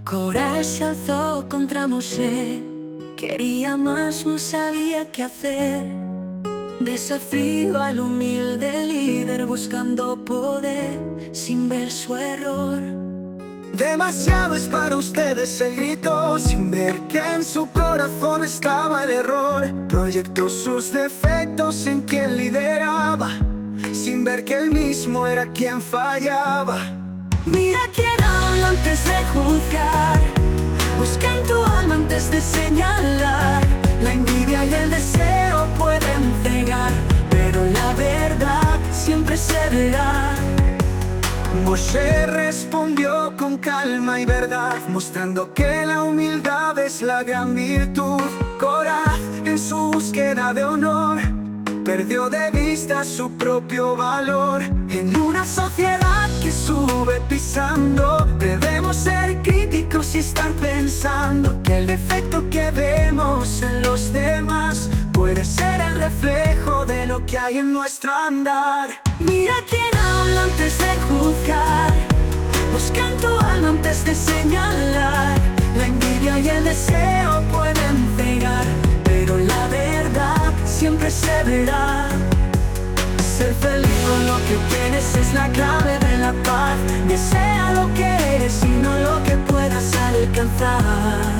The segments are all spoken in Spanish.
Coraj se alzó contra Moshe, quería más, no sabía qué hacer. Desafío al humilde líder buscando poder sin ver su error. Demasiado es para ustedes, el grito, sin ver que en su corazón estaba el error. Proyectó sus defectos en quien lideraba, sin ver que él mismo era quien fallaba. Mira quién habla antes de juzgar, busca en tu alma antes de señalar. La envidia y el deseo pueden cegar, pero la verdad siempre se verá. Moshe respondió con calma y verdad, mostrando que la humildad es la gran virtud. Coraj, en su búsqueda de honor, perdió de vista su propio valor. En una sociedad que sube pisando, debemos ser críticos y estar pensando que el defecto que vemos en los demás puede ser el reflejo de lo que hay en nuestro andar. Mira quién habla antes de juzgar, busca en tu alma antes de señalar. La envidia y el deseo pueden cegar, pero la verdad siempre se verá. Ser feliz con lo que tienes es la clave de la paz. Desea lo que eres y no lo que puedas alcanzar.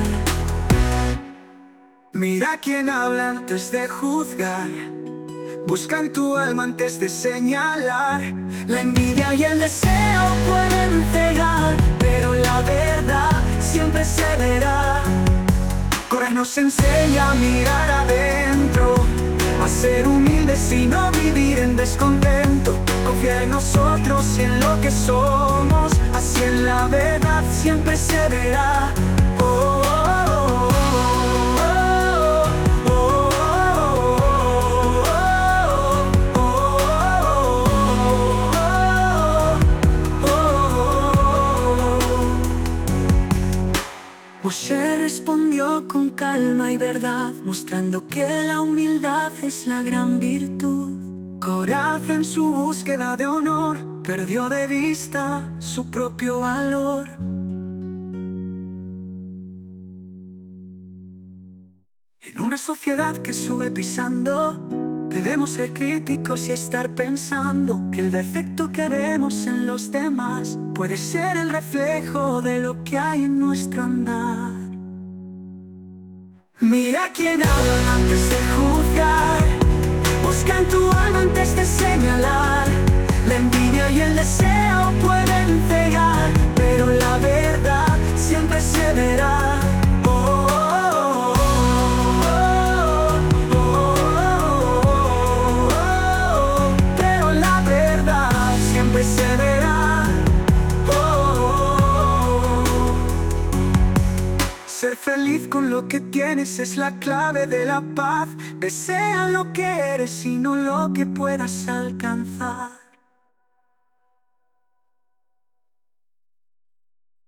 Mira quién habla antes de juzgar, busca en tu alma antes de señalar. La envidia y el deseo pueden cegar, pero la verdad siempre se verá. Coraj nos enseña a mirar adentro, a ser humildes y no vivir en descontento. Confiar en nosotros y en lo que somos, así en la verdad siempre se verá. Oh, oh, oh, oh, oh, oh. Moshe respondió con calma y verdad, mostrando que la humildad es la gran virtud. Coraj en su búsqueda de honor, perdió de vista su propio valor. En una sociedad que sube pisando, debemos ser críticos y estar pensando que el defecto que vemos en los demás puede ser el reflejo de lo que hay en nuestro andar. Mira quién habla antes de juzgar, busca en tu alma antes de señalar. La envidia y el deseo pueden cegar, pero la verdad siempre se verá. Oh, oh, oh, oh, oh, pero la verdad siempre se verá. Ser feliz con lo que tienes es la clave de la paz. Desea lo que eres y no lo que puedas alcanzar.